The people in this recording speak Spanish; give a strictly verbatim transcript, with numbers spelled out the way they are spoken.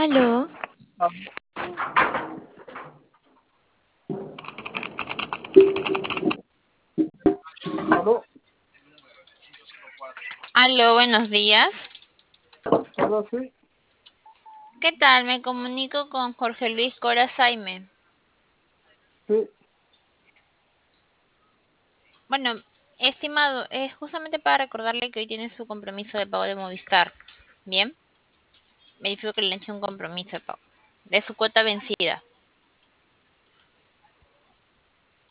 Aló, Ah, aló, aló, buenos días. aló, sí, ¿Qué tal? Me comunico con Jorge Luis Cora Saime. sí, Bueno, estimado, es justamente para recordarle que hoy tiene su compromiso de pago de Movistar. Bien, me dijo que le eché un compromiso de pago de su cuota vencida.